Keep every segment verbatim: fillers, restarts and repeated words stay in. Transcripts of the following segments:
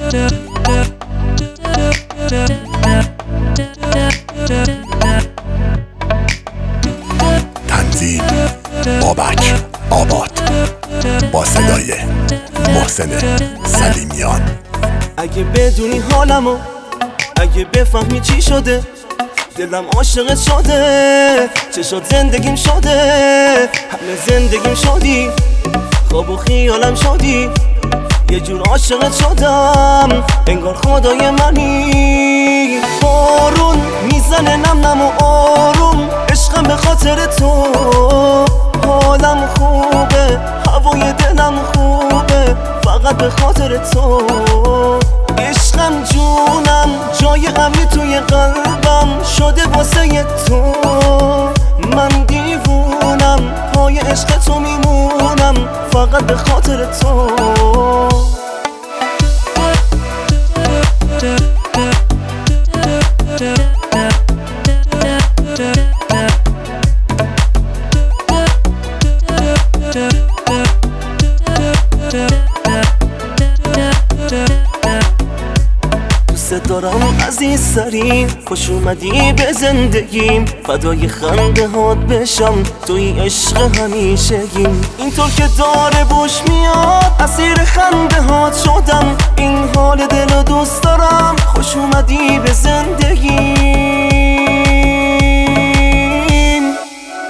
تنظیم بابک آباد با صدای محسن سلیمیان. اگه بدونی حالمو، اگه بفهمی چی شده، دلم عاشقت شده، چشات زندگیم شده، همه زندگیم شدی، خواب و خیالم شدی، یه جور عاشقت شدم انگار خدای منی. بارون میزنه نم نم و آروم، عشقم به خاطر تو، حالم خوبه، هوای دلم خوبه، فقط به خاطر تو. عشقم جونم، جای امنی توی قلبم شده واسه تو. من دیوونم، پای عشق تو میمونم، فقط به خاطر تو. دوست دارم عزیزترین، خوش اومدی به زندگیم، فدای خنده هات بشم، توی عشق همیشگیم. اینطور که داره بوش میاد، اسیر خنده هات شدم، این حال دل و دوست دارم، خوش اومدی به زندگیم.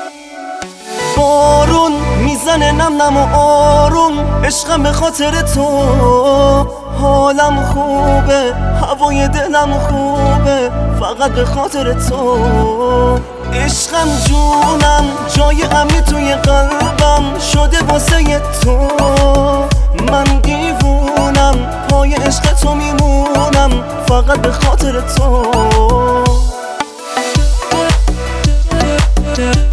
بارون میزنه نم نم و آروم، عشقم به خاطر تو، حالم خوبه، هوای دلم خوبه، فقط به خاطر تو. عشقم جونم، جای امنی توی قلبم شده واسه تو. من دیوونم، پای عشق تو میمونم، فقط به خاطر تو.